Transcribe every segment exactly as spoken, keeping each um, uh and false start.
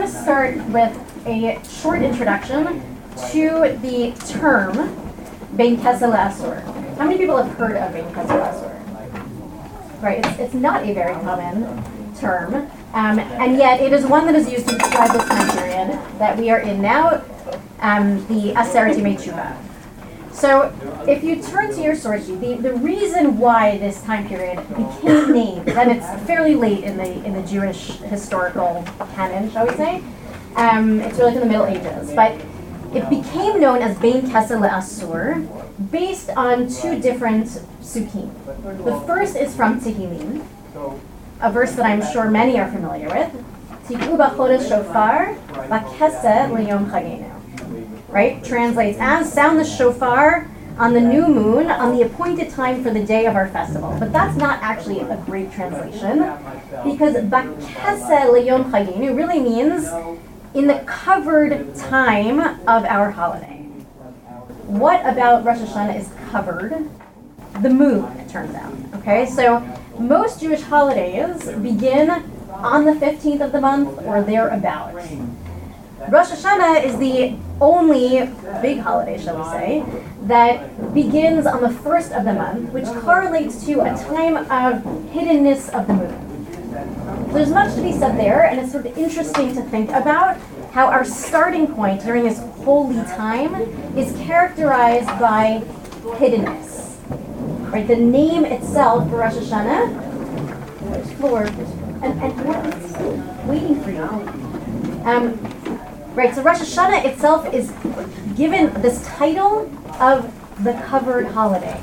to start with a short introduction to the term Bein Keseh LeAsur. How many people have heard of Bein Keseh LeAsur? Right, it's, it's not a very common term, um, and yet it is one that is used to describe this time period that we are in now, um, the Aseret Yemei Teshuvah. So, if you turn to your source sheet, the, the reason why this time period became named, and it's fairly late in the in the Jewish historical canon, shall we say? Um, it's really in the Middle Ages, but it became known as Bein Keseh LeAsur based on two different psukim. The first is from Tehillim, a verse that I'm sure many are familiar with. Tik'u b'chodesh shofar b'keseh leyom chagenu. Right? Translates as sound the shofar on the new moon on the appointed time for the day of our festival. But that's not actually a great translation, because b'keseh leyom chagenu really means in the covered time of our holiday. What about Rosh Hashanah is covered? The moon, it turns out. Okay, so most Jewish holidays begin on the fifteenth of the month or thereabouts. Rosh Hashanah is the only big holiday, shall we say, that begins on the first of the month, which correlates to a time of hiddenness of the moon. So there's much to be said there, and it's sort of interesting to think about how our starting point during this holy time is characterized by hiddenness. Right, the name itself for Rosh Hashanah, there's floor, and, and what's waiting for you. Um, right, so Rosh Hashanah itself is given this title of the covered holiday.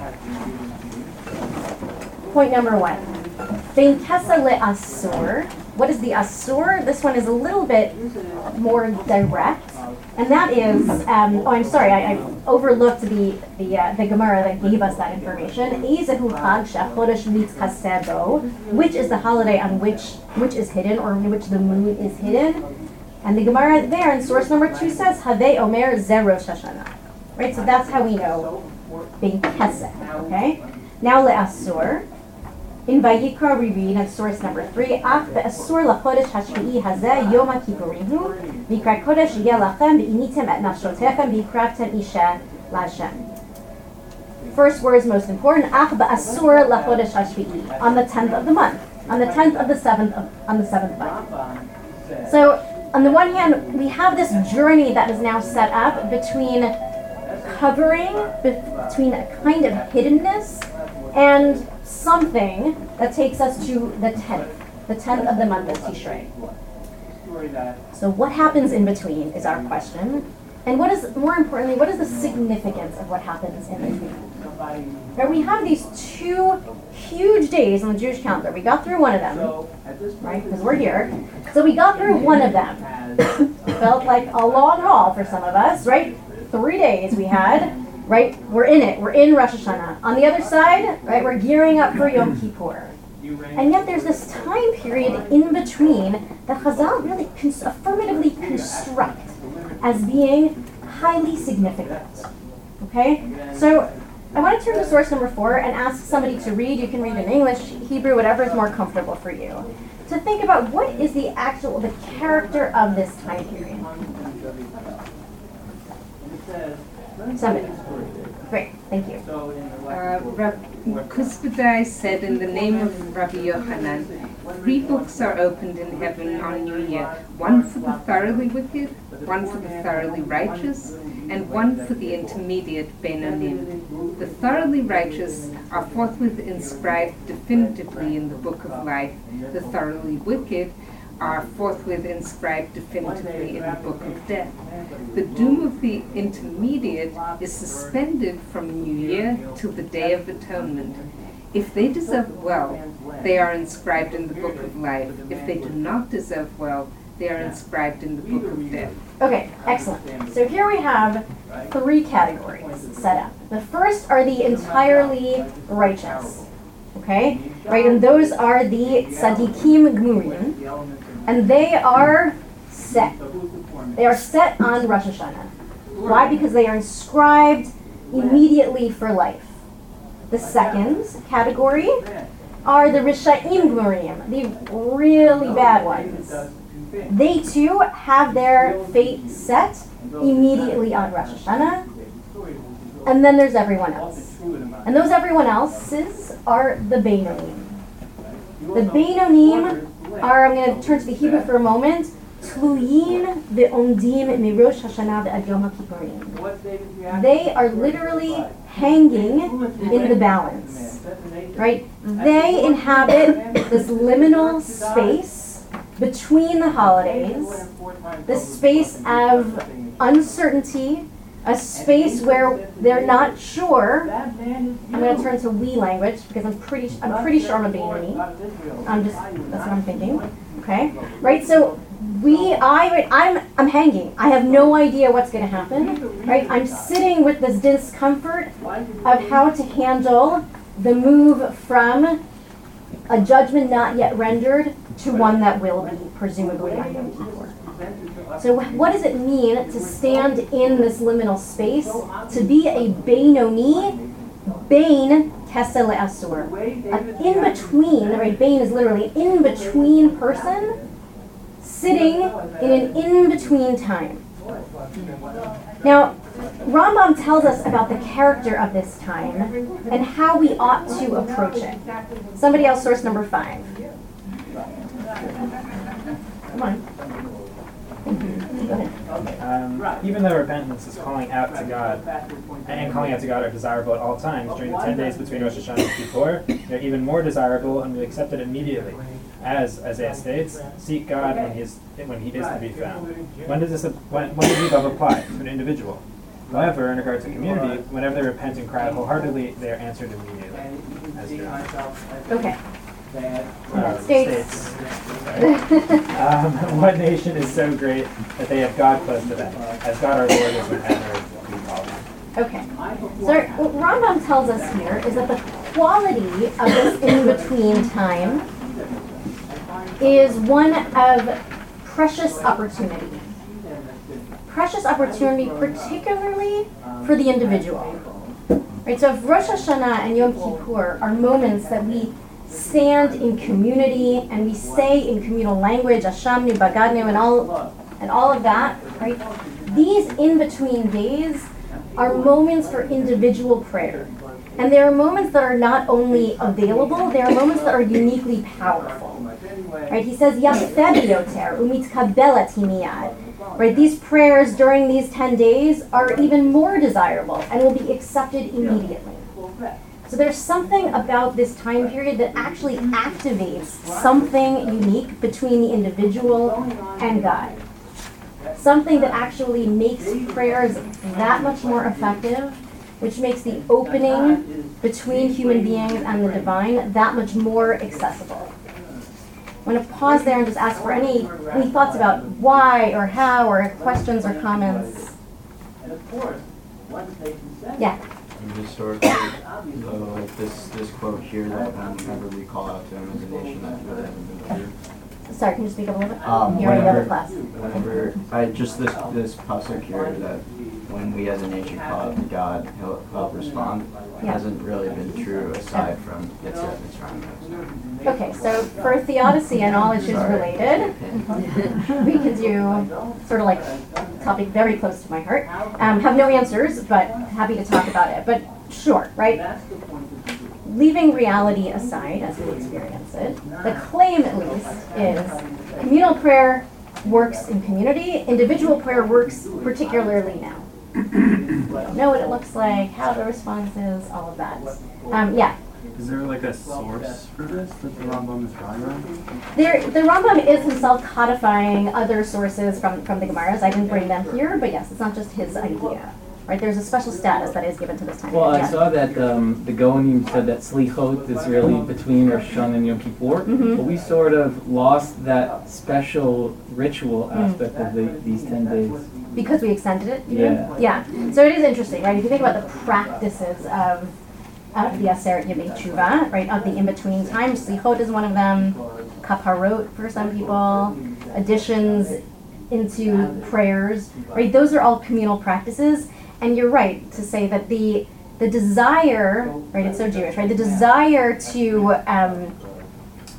Point number one, Bein Keseh LeAsur. What is the Asur? This one is a little bit more direct, and that is, um, oh, I'm sorry, I, I overlooked the the, uh, the Gemara that gave us that information. Ezehu Chag shechodesh mitkaseh bo, which is the holiday on which which is hidden, or in which the moon is hidden. And the Gemara there in source number two says, Havei Omer Ze Rosh Hashanah. Right, so that's how we know Bein Keseh. Okay, now LeAsur. In Vayikra we read at source number three, Ach be'asur lachodesh hashvi'i hazeh yom ha'kippurim hu, v'yikra kodesh yeh lachem v'initem et nafshotechem v'yikraftem isha la'Hashem. First word is most important, Ach be'asur lachodesh hashvi'i, on the tenth of the month, on the tenth of the seventh, of, on the seventh month. So, on the one hand, we have this journey that is now set up between covering, between a kind of hiddenness, and something that takes us to the tenth, the tenth of the month of Tishrei. So what happens in between is our question. And what is, more importantly, what is the significance of what happens in between? Right, we have these two huge days on the Jewish calendar. We got through one of them, right, because we're here. So we got through one of them. Felt like a long haul for some of us, right? Three days we had. Right, we're in it. We're in Rosh Hashanah. On the other side, right, we're gearing up for Yom Kippur. And yet there's this time period in between that Chazal really cons- affirmatively construct as being highly significant. Okay? So I want to turn to source number four and ask somebody to read. You can read in English, Hebrew, whatever is more comfortable for you. To think about what is the actual, the character of this time period. Somebody. Great, thank you. Uh, Rabbi Kusbadai said, in the name of Rabbi Yochanan, three books are opened in heaven on New Year, one for the thoroughly wicked, one for the thoroughly righteous, and one for the intermediate Beinonim. The thoroughly righteous are forthwith inscribed definitively in the book of life. The thoroughly wicked are forthwith inscribed definitively in the book of death. The doom of the intermediate is suspended from New Year till the Day of Atonement. If they deserve well, they are inscribed in the book of life. If they do not deserve well, they are inscribed in the book of death. Okay, excellent. So here we have three categories set up. The first are the entirely righteous. Okay? Right, and those are the tzaddikim gmurim. And they are set. They are set on Rosh Hashanah. Why? Because they are inscribed immediately for life. The second category are the Risha'im Gmurim, the really bad ones. They too have their fate set immediately on Rosh Hashanah. And then there's everyone else. And those everyone else's are the Beinonim. The Beinonim are, I'm going to turn to the Hebrew for a moment, Tluyin ve'omdim mirosh Hashanah ve'ad Yom HaKippurim. They are literally hanging in the balance, right? They inhabit this liminal space between the holidays, this space of uncertainty, a space where they're not sure. I'm going to turn to we language because I'm pretty, I'm pretty sure I'm a Benoni. I'm just, that's what I'm thinking. Okay, right? So we, I, I'm, I'm hanging. I have no idea what's going to happen. Right? I'm sitting with this discomfort of how to handle the move from a judgment not yet rendered to one that will be, presumably on Yom Kippur. So what does it mean to stand in this liminal space, to be a Beinoni, Bein Keseh Le'asur, an in-between, right? Bein is literally an in-between person, sitting in an in-between time. Now, Rambam tells us about the character of this time and how we ought to approach it. Somebody else, source number five. Come on. Um, even though repentance is calling out to God, and calling out to God are desirable at all times, during the ten days between Rosh Hashanah and Kippur, they're even more desirable and we accept it immediately. As Isaiah states, seek God when he is, when he is to be found. When does this when, when does love apply to an individual? However, in regards to community, whenever they repent and cry wholeheartedly, they are answered immediately. As John. Okay. Uh, States. states. um, what nation is so great that they have God close to them, as God our Lord is whenever we call him? Okay. So what Rambam tells us here is that the quality of this in-between time is one of precious opportunity. Precious opportunity, particularly for the individual. Right? So if Rosh Hashanah and Yom Kippur are moments that we stand in community and we say in communal language, Ashamnu, Bagadnu, and all and all of that, right? These in-between days are moments for individual prayer. And there are moments that are not only available, there are moments that are uniquely powerful. Right? He says, Yafeh biyoter, umitkabelet miyad. Right? These prayers during these ten days are even more desirable and will be accepted immediately. So there's something about this time period that actually activates something unique between the individual and God. Something that actually makes prayers that much more effective, which makes the opening between human beings and the divine that much more accessible. I'm going to pause there and just ask for any, any thoughts about why or how or questions or comments. Yeah. Historically, so like this this quote here that um, whenever we call out to him as a nation that really haven't been here. Sorry, can you speak up a little bit? Um, You're in the other whenever, class. whenever I just this this pasuk here that when we as a nation call out to God, He'll help respond. Yeah. Hasn't really been true aside from Yetziat Mitzrayim. Okay, so for theodicy and all issues Sorry. related, we can do sort of like a topic very close to my heart. Um, have no answers, but happy to talk about it. But sure, right? Leaving reality aside as we experience it, the claim at least is communal prayer works in community, individual prayer works particularly now. Know what it looks like, how the response is, all of that. Um, yeah. Is there like a source for this that the Rambam is drawing on? There, the Rambam is himself codifying other sources from, from the Gemaras. I didn't bring them here, but yes, it's not just his idea. Right? There's a special status that is given to this time. Well, I yeah. saw that um, the Gaonim said that Slichot is really between Rosh Hashanah and Yom Kippur, Mhm. but we sort of lost that special ritual aspect of the, these ten days. Because we extended it? you Yeah. mean? Yeah. So it is interesting, right? If you think about the practices of, of the Aseret Yemei Tshuva, right, of the in-between time, Slichot is one of them, Kaparot for some people, additions into prayers, right? Those are all communal practices. And you're right to say that the the desire, right, it's so Jewish, right? The desire to um,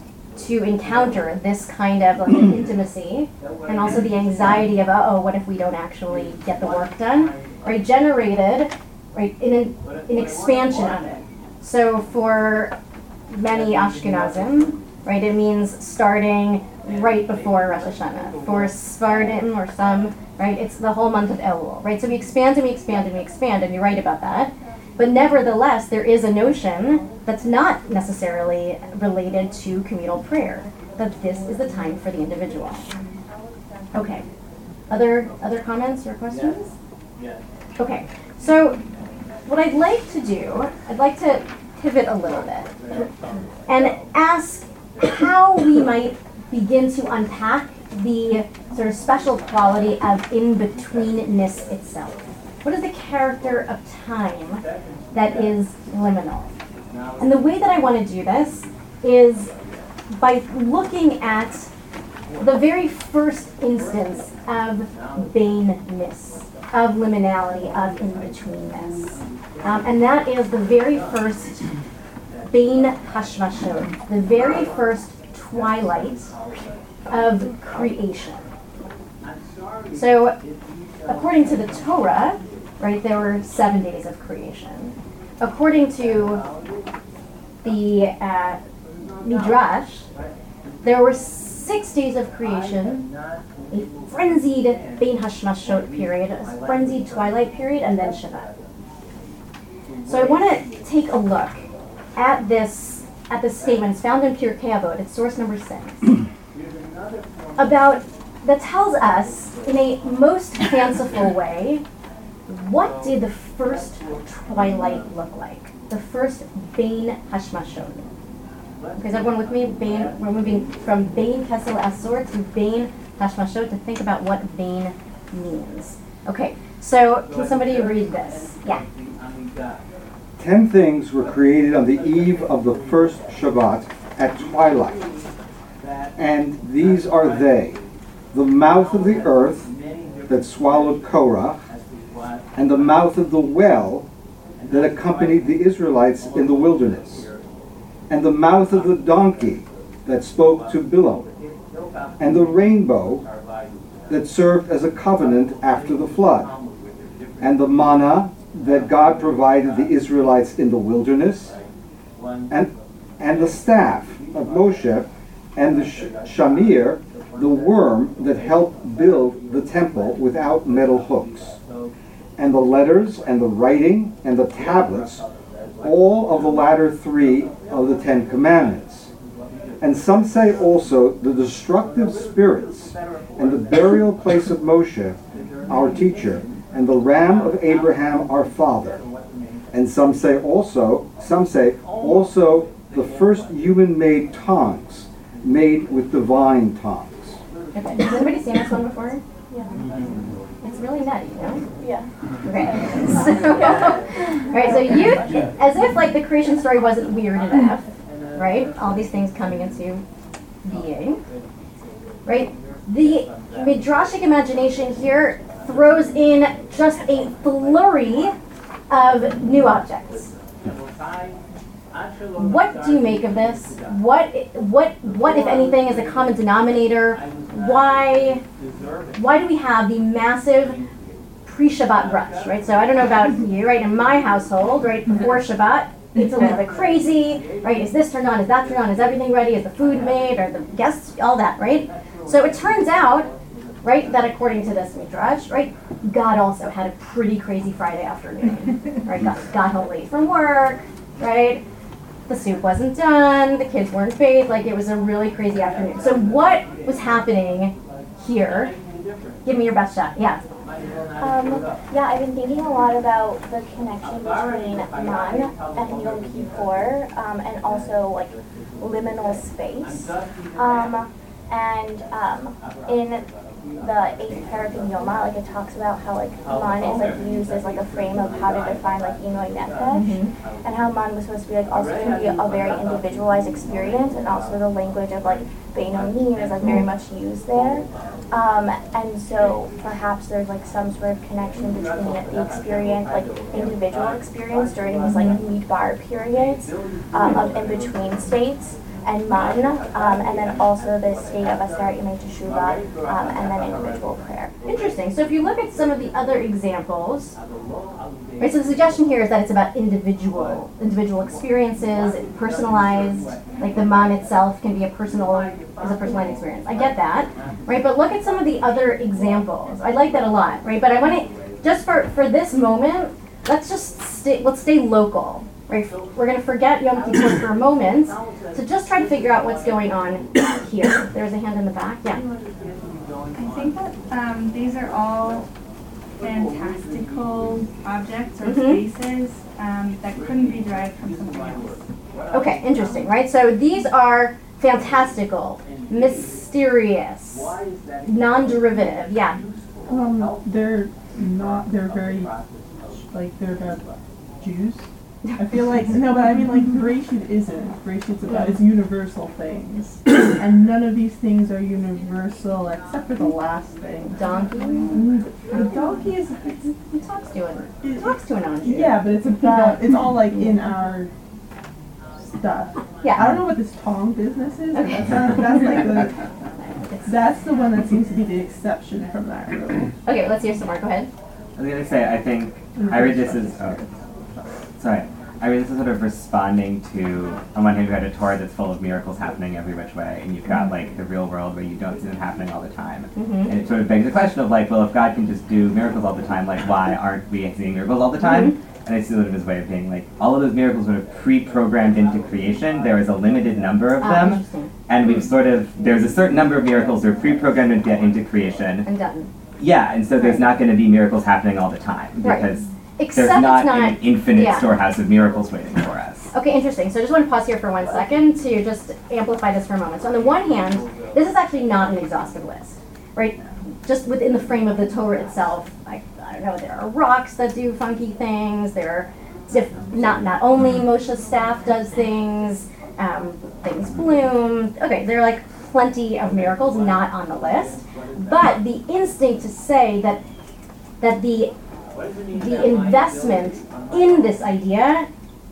to encounter this kind of like intimacy and also the anxiety of, uh oh, what if we don't actually get the work done, right, generated, right, in an, an expansion of it. So for many Ashkenazim, right, it means starting right before Rosh Hashanah. For Sephardim or some, right, it's the whole month of Elul, right? So we expand and we expand and we expand, and you're right about that. But nevertheless, there is a notion that's not necessarily related to communal prayer, that this is the time for the individual. Okay. Other other comments or questions? Okay. So what I'd like to do, I'd like to pivot a little bit and ask how we might begin to unpack the sort of special quality of in-betweenness itself. What is the character of time that is liminal? And the way that I want to do this is by looking at the very first instance of bainness, of liminality, of in-betweenness. Um, and that is the very first Bein Hashmashot, the very first twilight of creation. So, according to the Torah, right, there were seven days of creation. According to the uh, Midrash, there were six days of creation, a frenzied Bein Hashmashot period, a frenzied twilight period, and then Shabbat. So I want to take a look at this at this statement. It's found in Pirkei Avot. It's source number six. About that tells us in a most fanciful way what did the first twilight look like? The first Bein Hashmashot. Okay, is everyone with me? Bein, we're moving from Bein Kesel Asor to Bein Hashmashot to think about what Bein means. Okay, so can somebody read this? Yeah. Ten things were created on the eve of the first Shabbat at twilight. And these are they: the mouth of the earth that swallowed Korah, and the mouth of the well that accompanied the Israelites in the wilderness, and the mouth of the donkey that spoke to Bilam, and the rainbow that served as a covenant after the flood, and the manna that God provided the Israelites in the wilderness, and and the staff of Moshe, and the sh- shamir, the worm that helped build the temple without metal hooks, and the letters and the writing and the tablets, all of the latter three of the Ten Commandments. And some say also the destructive spirits and the burial place of Moshe, our teacher, and the ram of Abraham, our father. And some say also, some say also the first human-made tongues, made with divine tongues. Okay. Has anybody seen this one before? Yeah. It's really nutty, you know? Yeah. Okay. So, all right. So you, as if like the creation story wasn't weird enough, right? All these things coming into being, right? The midrashic imagination here throws in just a flurry of new objects. What do you make of this? What, what, what, if anything, is the common denominator? Why, why do we have the massive pre-Shabbat brunch, right? So I don't know about you, right? In my household, right, before Shabbat, it's a little bit crazy, right? Is this turned on? Is that turned on? Is everything ready? Is the food made? Are the guests, all that, right? So it turns out, right, that according to this midrash, right, God also had a pretty crazy Friday afternoon, right? Got, got home late from work, right? The soup wasn't done, the kids weren't bathed, like it was a really crazy afternoon. So what was happening here? Give me your best shot, yeah. Um, yeah, I've been thinking a lot about the connection between Man and Yom Kippur, um, and also like liminal space. Um, and um, in the eighth parak in Yoma, like it talks about how like Man is like used as like a frame of how to define like Inoy Nefesh, mm-hmm. and how Man was supposed to be like also can be a very individualized experience, and also the language of like Beinonim is like very much used there. Um, and so perhaps there's like some sort of connection between the experience, like individual experience during these like midbar periods um, of in-between states, and Man, um, and then also the state of Asar Imei Teshuvah, um, and then individual prayer. Interesting. So if you look at some of the other examples, right, so the suggestion here is that it's about individual, individual experiences, personalized, like the man itself can be a personal, is a personalized experience. I get that, right? But look at some of the other examples. I like that a lot, right? But I want to, just for, for this moment, let's just stay, let's stay local, right? We're going to forget Yom Kippur for a moment, so just try to figure out what's going on here. There's a hand in the back, yeah. I think that um, these are all fantastical objects or Mhm. spaces um, that couldn't be derived from something else. Okay, interesting, right? So these are fantastical, mysterious, non-derivative, yeah. Um, they're not, they're very, like, they're about Jews. I feel like, no, but I mean, like, Bereshit isn't. Bereshit's about, it's universal things. And none of these things are universal except for the last thing. Donkey? Mm, The donkey is, it's, He talks to an, it- talks to an non-Jew. yeah, but it's about, it's all like in our stuff. Yeah. I don't know what this Tong business is, but Okay. that's, not, that's like the, that's the one that seems to be the exception from that rule. Okay, let's hear some more, go ahead. I was gonna say, I think, I read this as, oh, sorry, I read this as sort of responding to, on one hand, you had a Torah that's full of miracles happening every which way, and you've got like the real world where you don't see them happening all the time. Mhm. And it sort of begs the question of like, well, if God can just do miracles all the time, like why aren't we seeing miracles all the time? And I see sort of his way of being like, all of those miracles sort of pre-programmed into creation, there is a limited number of Ah, them, interesting. and we've sort of, there's a certain number of miracles that are pre-programmed into, into creation. And done. Yeah, and so there's Right. not going to be miracles happening all the time, Right. because Except there's not, it's not an infinite yeah. storehouse of miracles waiting for us. Okay, interesting. So I just want to pause here for one second to just amplify this for a moment. So on the one hand, this is actually not an exhaustive list, right? Just within the frame of the Torah itself, I, I don't know, there are rocks that do funky things, there are diff- not, not only Moshe's staff does things, um, things bloom. Okay, there are like plenty of miracles not on the list, but the instinct to say that that the the investment in this idea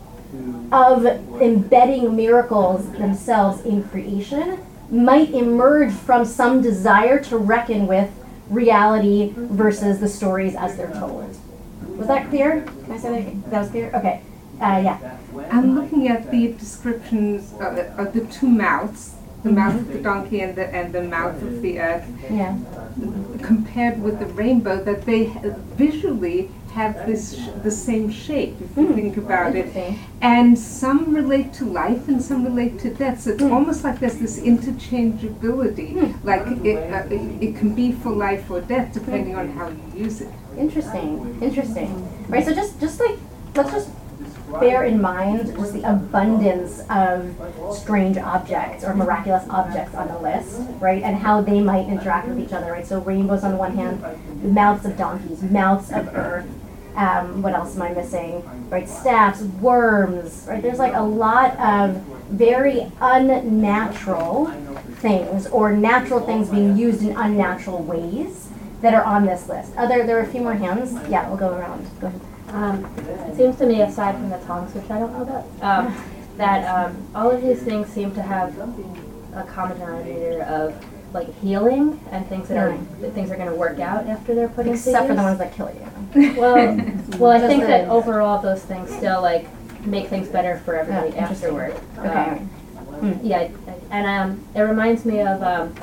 of embedding miracles themselves in creation might emerge from some desire to reckon with reality versus the stories as they're told. Was that clear? Can I say that again? That was clear? Okay. Uh, yeah. I'm looking at the descriptions of the, of the two mouths, the mouth of the donkey and the and the mouth of the earth, Yeah. compared with the rainbow, that they ha- visually have this sh- the same shape, if you Hmm. think about it. Interesting. And some relate to life and some relate to death. So it's Hmm. almost like there's this interchangeability. Hmm. Like it, uh, it, it can be for life or death depending on how you use it. Interesting. Interesting. Right. So just just like let's just bear in mind just the abundance of strange objects or miraculous objects on the list, right? And how they might interact with each other, right? So rainbows on the one hand, mouths of donkeys, mouths of earth. Um, what else am I missing? Right, staffs, worms, right? There's like a lot of very unnatural things or natural things being used in unnatural ways that are on this list. Other, there are a few more hands. Yeah, we'll go around. Go ahead. Um, it seems to me, aside from the tongues, which I don't know about, um, that um, all of these things seem to have a common denominator of like healing and things that are that things are going to work out after they're put into use. Except for the ones that kill you. Well, well, I Just think the- that overall those things still like make things better for everybody Yeah, interesting. afterward. Okay. Um, yeah, I- I- and um, it reminds me of um,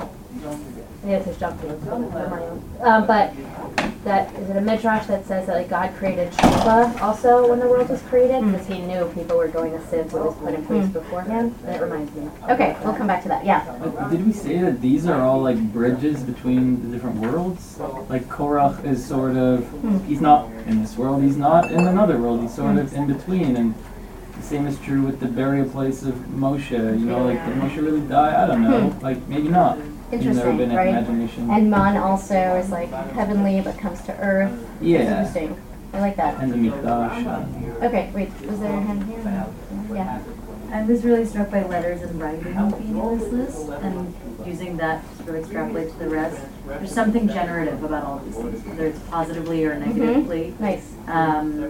I guess it's jumping for my own. Um, but that is it a midrash that says that like God created Shuvah also when the world was created because He knew people were going to sin, so it was put in place Mm. beforehand. And it reminds me. Okay, we'll come back to that. Yeah. But did we say that these are all like bridges between the different worlds? Like Korach is sort of, he's not in this world, he's not in another world, he's sort of in between. And the same is true with the burial place of Moshe. You know, like did Moshe really die? I don't know. Like maybe not. You've never Interesting, been right? imagination. And Man also is like heavenly but comes to earth. That's Yeah. interesting. I like that. And the Mikdash. and- Okay, wait, was there a hand here? Yeah. I was really struck by letters and writing being in this list and using that to sort of extrapolate to the rest. There's something generative about all of these things, whether it's positively or negatively. Nice. Um,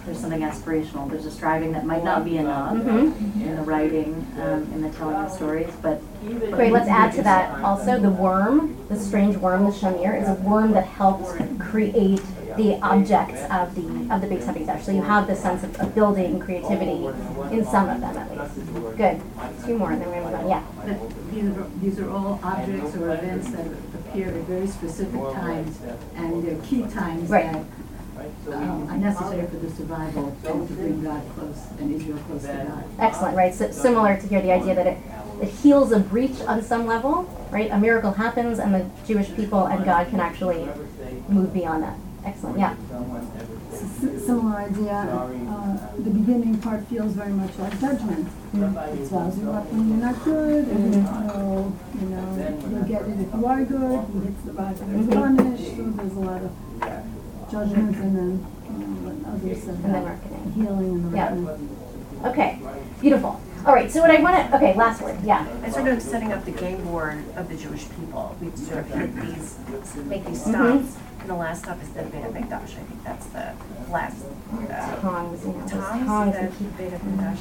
there's something aspirational. There's a striving that might not be enough Mhm. in the writing, um, in the telling of stories, but. Great, let's add to that also the worm, the strange worm, the shamir, is a worm that helps create the objects of the of the Beis HaMikdash. So you have this sense of, of building and creativity in some of them at least. Good. Two more and then we're going to move on. Yeah. But these are, these are all objects or events that appear at very specific times, and they're key times Right. that um, are necessary for the survival and to bring God close and Israel close to God. Excellent, right? So similar to here, the idea that it, it heals a breach on some level, right? A miracle happens and the Jewish people and God can actually move beyond that. Excellent, yeah. S- similar idea. Uh, the beginning part feels very much like judgment. Mm-hmm. It swallows you up when you're not good, and Mm-hmm. so, you know, you'll get it if you are good. He hits the rock and Mm-hmm. is punished. So there's a lot of judgment, and then, you know, what others said And then about reckoning. healing and the Yeah. reckoning. Okay, beautiful. All right, so what I want to, okay, last word, yeah. I sort of setting up the game board of the Jewish people. We sort of hit these, make these stops, Mhm. and the last stop is the Beit HaMikdash. I think that's the last. Uh, Tongs, you know, those Tongs, tongs the that keep- Beit HaMikdash.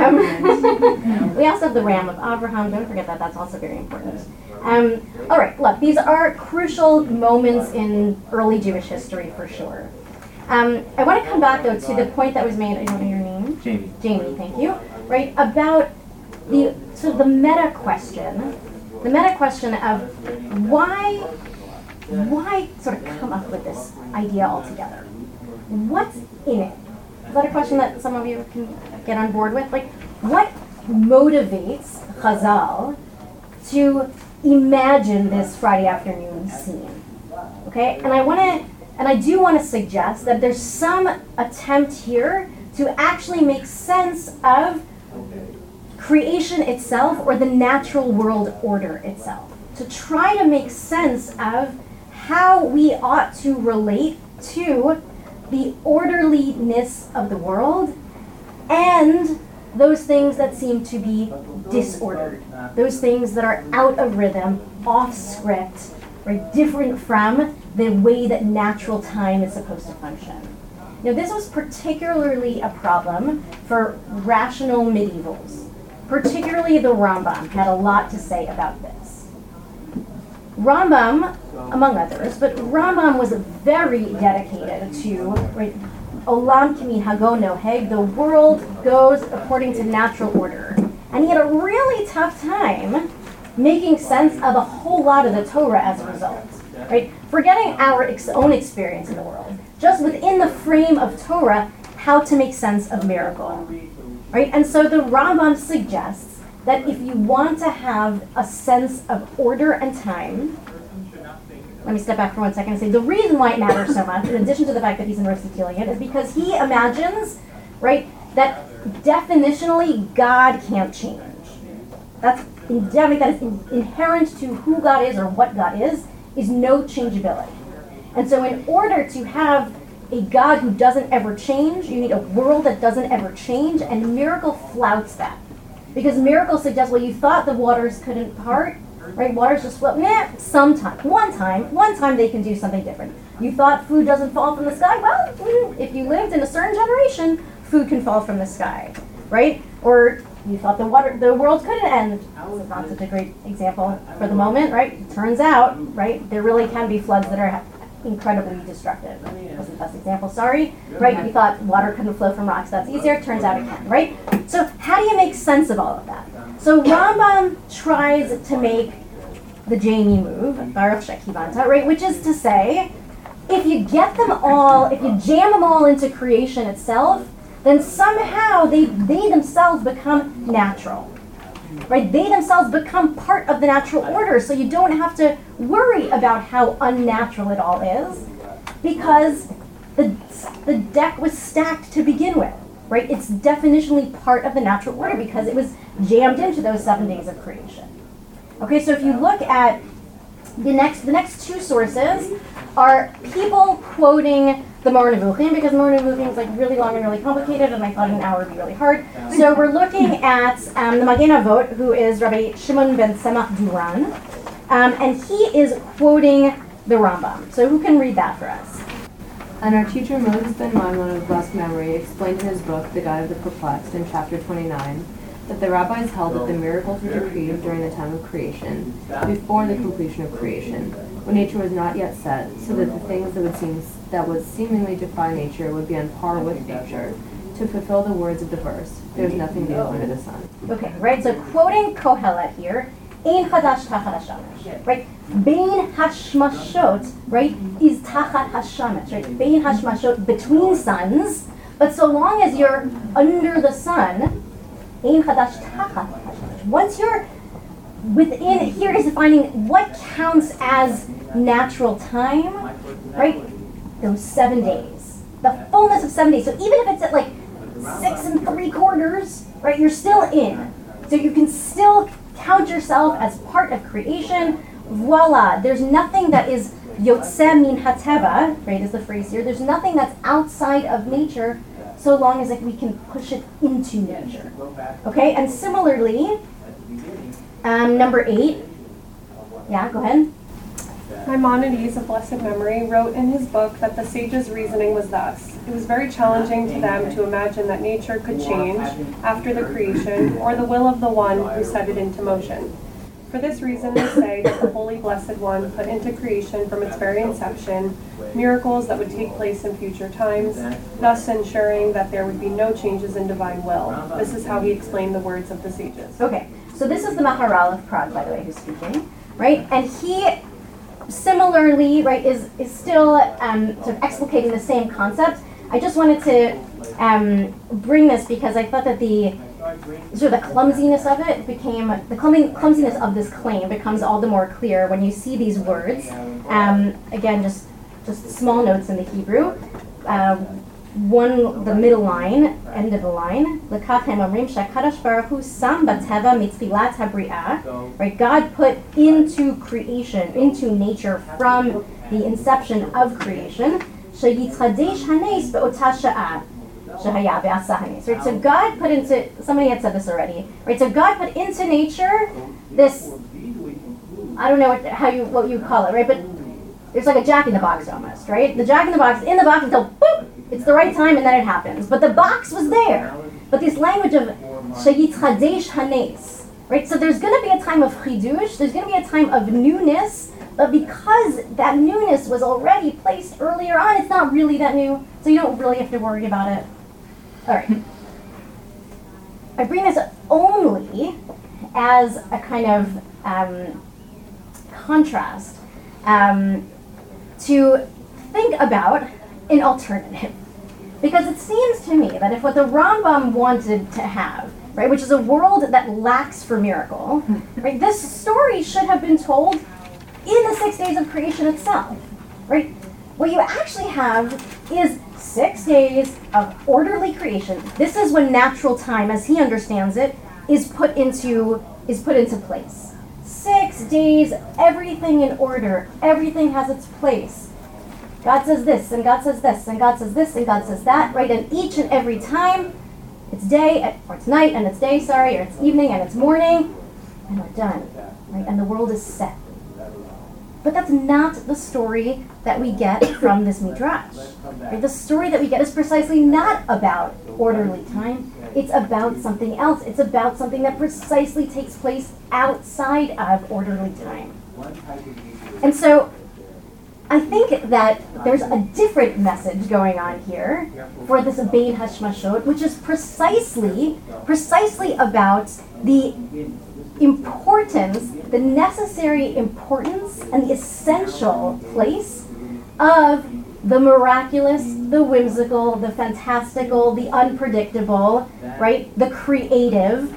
Um, we also have the Ram of Abraham. Don't forget that. That's also very important. Um, all right, look, these are crucial moments in early Jewish history for sure. Um, I want to come back though to the point that was made. I don't know your name. Jamie. Jamie, thank you. Right about the sort of the meta question, the meta question of why, why sort of come up with this idea altogether? What's in it? Is that a question that some of you can get on board with? Like, what motivates Chazal to imagine this Friday afternoon scene? Okay, and I want to, and I do want to suggest that there's some attempt here to actually make sense of creation itself or the natural world order itself. To try to make sense of how we ought to relate to the orderliness of the world and those things that seem to be disordered, those things that are out of rhythm, off script, right, different from the way that natural time is supposed to function. Now, this was particularly a problem for rational medievals. Particularly the Rambam had a lot to say about this. Rambam, among others, but Rambam was very dedicated to, right, Olam Kimi Hago Noheg, the world goes according to natural order. And he had a really tough time making sense of a whole lot of the Torah as a result. Right? Forgetting our ex- own experience in the world, just within the frame of Torah, how to make sense of miracle. Right? And so the Rambam suggests that if you want to have a sense of order and time, let me step back for one second and say the reason why it matters so much, in addition to the fact that he's in Aristotelian, is because he imagines, right, that definitionally God can't change. That's definitely that is in, inherent to who God is or what God is, is no changeability. And so in order to have a God who doesn't ever change, you need a world that doesn't ever change, and miracle flouts that. Because miracle suggests, well, you thought the waters couldn't part, right? Waters just float. Nah, sometime, one time, one time they can do something different. You thought food doesn't fall from the sky? Well, mm, if you lived in a certain generation, food can fall from the sky, right? Or you thought the water, the world couldn't end. It's not such a great example for the moment, right? It turns out, right, there really can be floods that are incredibly destructive. That wasn't the best example, sorry. Right, you thought water couldn't flow from rocks, that's easier, turns out it can, right? So how do you make sense of all of that? So Rambam tries to make the Jamie move, Baruch Shekivanta, right, which is to say, if you get them all, if you jam them all into creation itself, then somehow they, they themselves become natural. Right? They themselves become part of the natural order, so you don't have to worry about how unnatural it all is, because the, the deck was stacked to begin with. Right? It's definitionally part of the natural order because it was jammed into those seven days of creation. Okay, so if you look at the next, the next two sources are people quoting the Moreh Nevuchim, because Moreh Nevuchim is like really long and really complicated, and I thought an hour would be really hard. So we're looking at um, the Magen Avot, who is Rabbi Shimon ben Tzemach Duran, um, and he is quoting the Rambam. So who can read that for us? And our teacher Moses ben Maimon of blessed memory explained in his book, The Guide of the Perplexed, in chapter twenty-nine, that the rabbis held that the miracles were decreed during the time of creation, before the completion of creation, when nature was not yet set, so that the things that would seem that would seemingly defy nature would be on par with nature, to fulfill the words of the verse, "There is nothing new under the sun." Okay, right? So quoting Kohelet here, Ein chadash tachat hashamesh, right? Bein hashmashot, right, is tachat hashamesh, right? Bein hashmashot, between suns, but so long as you're under the sun, Ein chadash tachat hashamesh. Once you're within, here is defining what counts as natural time, right? Those seven days, the fullness of seven days. So even if it's at like six and three quarters, right, you're still in. So you can still count yourself as part of creation. Voila, there's nothing that is yotze min hateva, right, is the phrase here. There's nothing that's outside of nature so long as like, we can push it into nature. Okay, and similarly, um, number eight, yeah, go ahead. Maimonides of blessed memory wrote in his book that the sages' reasoning was thus: it was very challenging to them to imagine that nature could change after the creation, or the will of the one who set it into motion. For this reason, they say that the Holy Blessed One put into creation from its very inception miracles that would take place in future times, thus ensuring that there would be no changes in divine will. This is how he explained the words of the sages. Okay, so this is the Maharal of Prague, by the way, who's speaking, right? And he similarly, right, is, is still um, sort of explicating the same concept. I just wanted to um, bring this because I thought that the sort of the clumsiness of it became, the clum- clumsiness of this claim becomes all the more clear when you see these words. Um, again, just just small notes in the Hebrew. Uh, one, the middle line, end of the line. L'kachem omrim shekadosh baruch hu sam bateva mitzvilat habri'ah. Right, God put into creation, into nature from the inception of creation. Sheyitzchadesh hanes be'otah sha'ah. Right, so God put into, somebody had said this already, right, so God put into nature this, I don't know what, how you, what you call it, right, but there's like a jack-in-the-box almost, right, the jack-in-the-box, in the box until, boop, it's the right time and then it happens, but the box was there, but this language of sheyitchadesh hanes, right, so there's going to be a time of chidush, there's going to be a time of newness, but because that newness was already placed earlier on, it's not really that new, so you don't really have to worry about it. All right. I bring this only as a kind of um, contrast um, to think about an alternative. Because it seems to me that if what the Rambam wanted to have, right, which is a world that lacks for miracle, right, this story should have been told in the six days of creation itself, right? What you actually have is six days of orderly creation. This is when natural time, as he understands it, is put into is put into place. Six days, everything in order, everything has its place. God says this, and God says this, and God says this, and God says that, right? And each and every time, it's day, or it's night, and it's day, sorry, or it's evening, and it's morning, and we're done, right? And the world is set. But that's not the story that we get from this midrash. Right? The story that we get is precisely not about orderly time. It's about something else. It's about something that precisely takes place outside of orderly time. And so I think that there's a different message going on here for this Bein Hashmashot, which is precisely, precisely about the importance, the necessary importance and the essential place of the miraculous, the whimsical, the fantastical, the unpredictable, right? The creative,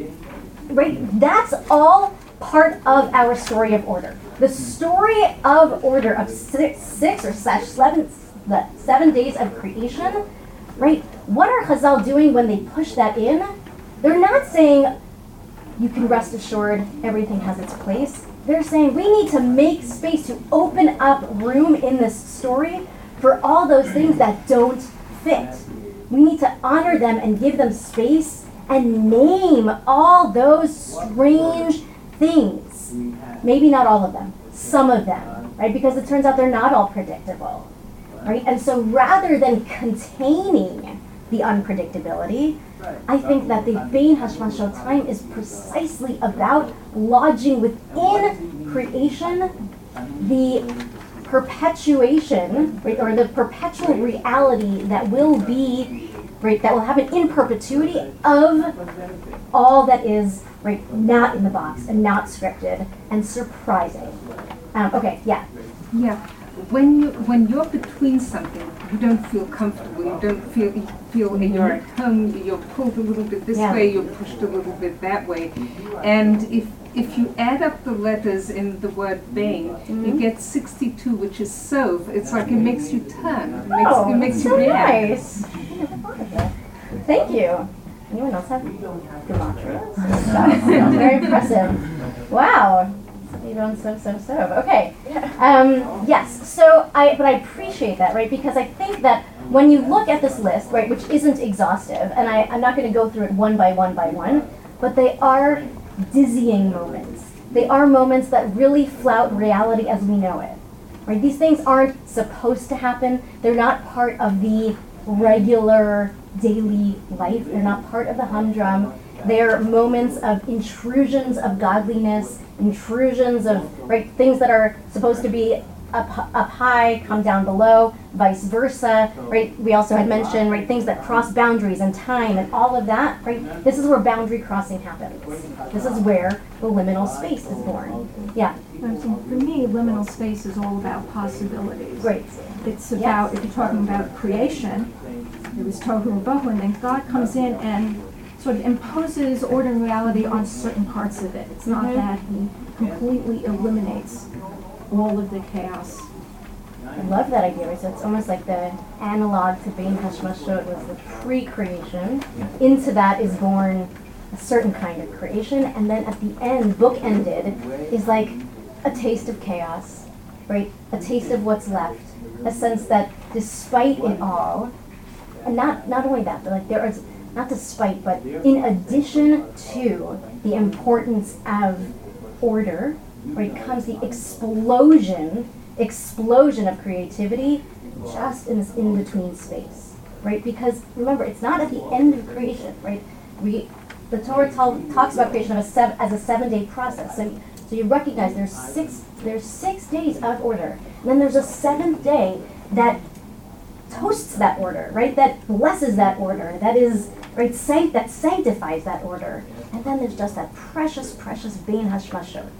right? That's all part of our story of order. The story of order of six, six or slash seven, the seven days of creation, right? What are Chazal doing when they push that in? They're not saying, you can rest assured everything has its place. They're saying we need to make space to open up room in this story for all those things that don't fit. We need to honor them and give them space and name all those strange things. Maybe not all of them, some of them, right? Because it turns out they're not all predictable. right? And so rather than containing the unpredictability, I think that the Bein Hashmashot time is precisely about lodging within creation the perpetuation, right, or the perpetual reality that will be, right, that will happen in perpetuity of all that is, right, not in the box and not scripted and surprising. Um, okay, yeah. Yeah. When you when you're between something, you don't feel comfortable. You don't feel you feel mm-hmm. you're at home. You're pulled a little bit this yeah. way. You're pushed a little bit that way. And if if you add up the letters in the word Bein, mm-hmm. you get sixty-two, which is Sov. It's like it makes you turn. It makes, oh, it makes so you react. Nice. Thank you. Anyone else have gematria? That's very impressive. Wow. You don't so so so. Okay. Um, yes. So I, but I appreciate that, right? Because I think that when you look at this list, right, which isn't exhaustive, and I, I'm not going to go through it one by one by one, but they are dizzying moments. They are moments that really flout reality as we know it, right? These things aren't supposed to happen. They're not part of the regular daily life. They're not part of the humdrum. They're moments of intrusions of godliness, intrusions of, right, things that are supposed to be up, up high, come down below, vice versa, right? We also had mentioned, right, things that cross boundaries and time and all of that, right? This is where boundary crossing happens. This is where the liminal space is born. Yeah. For me, liminal space is all about possibilities. Great. It's about, yes. If you're talking about creation, it was Tohu Bohu, and then God comes in and sort of imposes order and reality on certain parts of it. It's not mm-hmm. that he completely eliminates all of the chaos. I love that idea. So it's almost like the analog to Bein Hashmashot was the pre-creation. Into that is born a certain kind of creation, and then at the end, bookended, is like a taste of chaos, right? A taste of what's left. A sense that despite it all, and not not only that, but like there is, not despite, but in addition to the importance of order, right, comes the explosion, explosion of creativity just in this in-between space, right? Because remember, it's not at the end of creation, right? We, the Torah tal- talks about creation of a sev- as a seven-day process. So, so you recognize there's six, there's six days of order, and then there's a seventh day that toasts that order, right? That blesses that order. That is, right, sanct- that sanctifies that order. And then there's just that precious, precious Bein Hashmashot.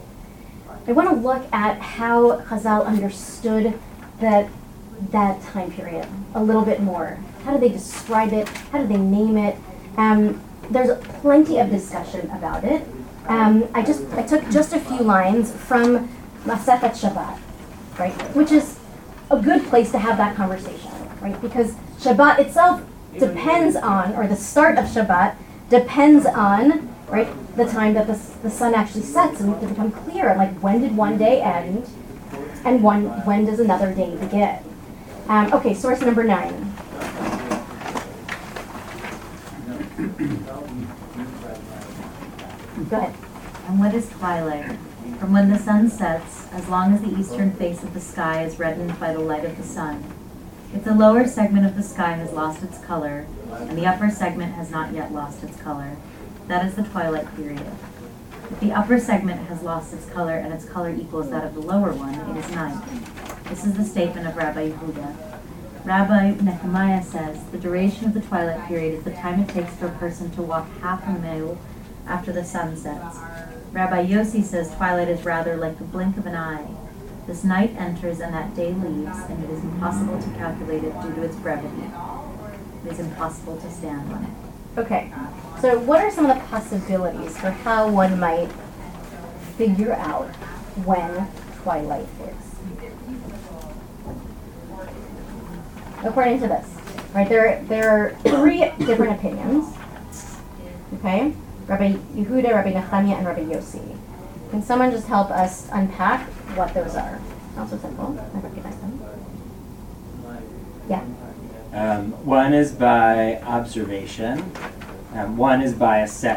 I want to look at how Chazal understood that that time period a little bit more. How do they describe it? How do they name it? Um, there's plenty of discussion about it. Um, I just I took just a few lines from Masechet Shabbat, right? Which is a good place to have that conversation, right? Because Shabbat itself depends on, or the start of Shabbat depends on, right, the time that the, the sun actually sets, and to become clear, like when did one day end, and one, when does another day begin? Um, okay, source number nine. Go ahead. And what is twilight? From when the sun sets, as long as the eastern face of the sky is reddened by the light of the sun. If the lower segment of the sky has lost its color, and the upper segment has not yet lost its color, that is the twilight period. If the upper segment has lost its color and its color equals that of the lower one, it is night. This is the statement of Rabbi Yehuda. Rabbi Nehemiah says, the duration of the twilight period is the time it takes for a person to walk half a mile after the sun sets. Rabbi Yossi says twilight is rather like the blink of an eye. This night enters and that day leaves, and it is impossible to calculate it due to its brevity. It is impossible to stand on it. Okay, so what are some of the possibilities for how one might figure out when twilight is? According to this, right, there, there are three different opinions, okay? Rabbi Yehuda, Rabbi Nechemia, and Rabbi Yossi. Can someone just help us unpack what those are? Not so simple, I recognize them. Yeah. Um, one is by observation. Um, one is by a set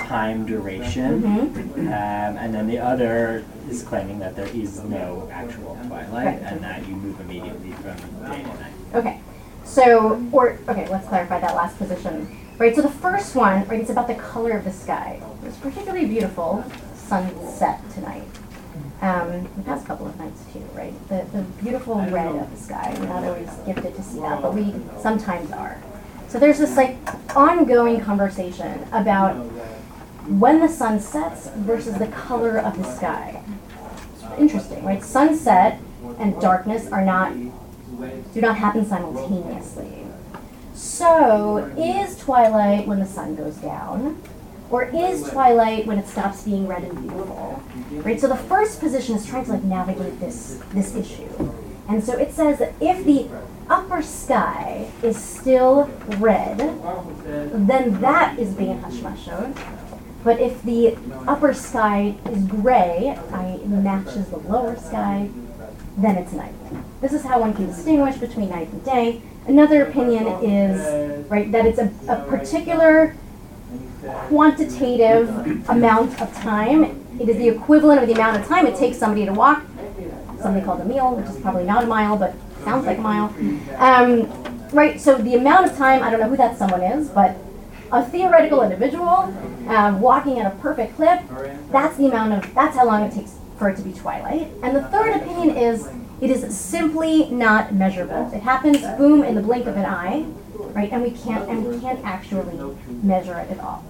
time duration, Mhm. um, and then the other is claiming that there is no actual twilight, Right. and that you move immediately from day to night. Okay, so, or, okay, let's clarify that last position. Right, so the first one, right, it's about the color of the sky. It was particularly beautiful sunset tonight. Um, the past couple of nights too, right? The, the beautiful red of the sky. We're not always gifted to see that, but we sometimes are. So there's this like ongoing conversation about when the sun sets versus the color of the sky. It's interesting, right? Sunset and darkness are not, do not happen simultaneously. So is twilight when the sun goes down? Or is twilight when it stops being red and beautiful? Right? So the first position is trying to like navigate this, this issue. And so it says that if the upper sky is still red, then that is being hashmashod. But if the upper sky is gray, that is matches the lower sky, then it's night. This is how one can distinguish between night and day. Another opinion is, right, that it's a, a particular quantitative amount of time. It is the equivalent of the amount of time it takes somebody to walk, something called a mile, which is probably not a mile, but sounds like a mile. Um, right, so the amount of time, I don't know who that someone is, but a theoretical individual um, walking at a perfect clip, that's the amount of, that's how long it takes for it to be twilight. And the third opinion is, it is simply not measurable. It happens, boom, in the blink of an eye, right? And we can't, and we can't actually measure it at all.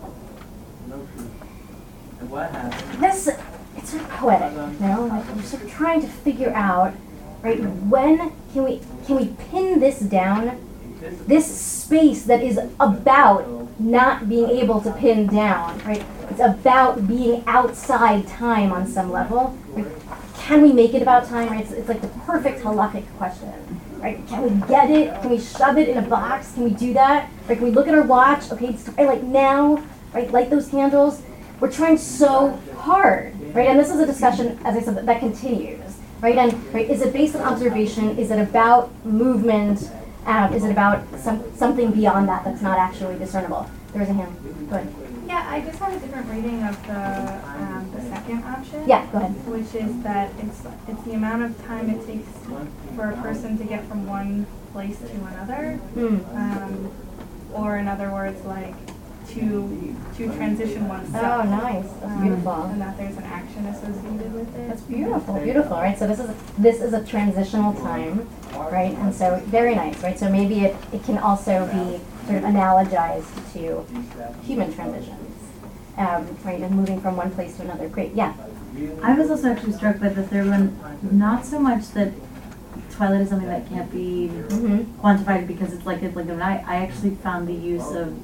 This, it's sort of poetic, you know? Like we're sort of trying to figure out, right? When can we can we pin this down? This space that is about not being able to pin down, right? It's about being outside time on some level. Right? Can we make it about time? Right? It's, it's like the perfect halakhic question, right? Can we get it? Can we shove it in a box? Can we do that? Right? Can we look at our watch? Okay, it's like now, right? Light those candles. We're trying so hard, right? And this is a discussion, as I said, that, that continues, right? And right, is it based on observation? Is it about movement? Um, is it about some something beyond that that's not actually discernible? There's a hand. Go ahead. Yeah, I just have a different reading of the um, the second option. Yeah, go ahead. Which is that it's it's the amount of time it takes for a person to get from one place to another, Mm. um, or in other words, like to to transition oneself. Oh, nice. That's Um, beautiful. And that there's an action associated with it. That's beautiful, beautiful, right? So this is a, this is a transitional time, right? And so very nice, right? So maybe it, it can also be sort of analogized to human transitions, um, right? And moving from one place to another. Great, yeah. I was also actually struck by the third one, not so much that twilight is something that can't be Mm-hmm. quantified because it's like a blink of an eye. I actually found the use of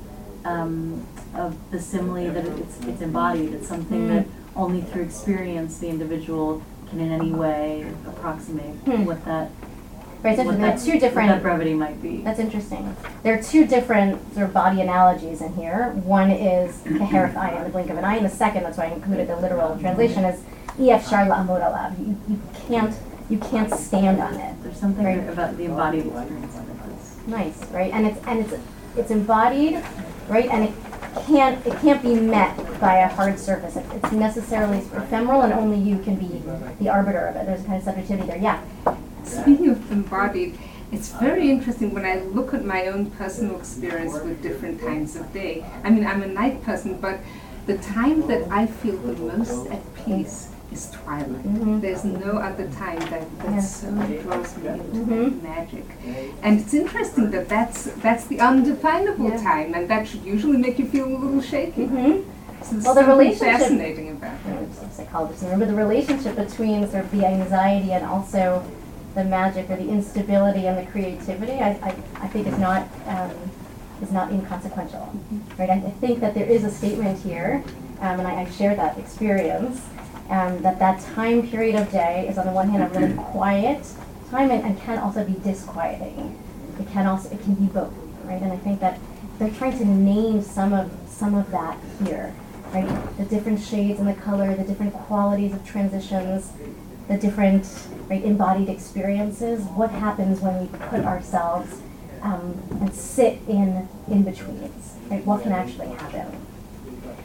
um, of the simile that it's it's embodied. It's something Mm. that only through experience the individual can in any way approximate Hmm. what that Right, so what there are that, two what different. that brevity might be. That's interesting. There are two different sort of body analogies in here. One is kehereth eye in the blink of an eye, and the second, that's why I included the literal translation, is ef shar la'amod alav. You you can't you can't stand on it. There's something Right. about the embodied experience of it that's Nice, right? And it's and it's it's embodied, right? And it can't it can't be met by a hard surface. It, it's necessarily ephemeral, and only you can be the arbiter of it. There's a kind of subjectivity there. Yeah. Speaking of embodied, it's very interesting when I look at my own personal experience with different times of day. I mean, I'm a night person, but the time that I feel the most at peace is twilight. Mm-hmm. There's no other time that, that Yeah. so draws me into Mhm. magic. And it's interesting that that's, that's the undefinable Yeah. time, and that should usually make you feel a little shaky. Mm-hmm. So there's Well, the something relationship- fascinating about it. I'm a psychologist. Remember the relationship between sort of the anxiety and also the magic or the instability and the creativity. I, I, I think is not um, is not inconsequential, right? I, I think that there is a statement here, um, and I, I share that experience. Um, that that time period of day is on the one hand a really quiet time and, and can also be disquieting. It can also it can be both, right? And I think that they're trying to name some of some of that here, right? The different shades and the color, the different qualities of transitions, the different right embodied experiences. What happens when we put ourselves um, and sit in in betweens? Right? What can actually happen?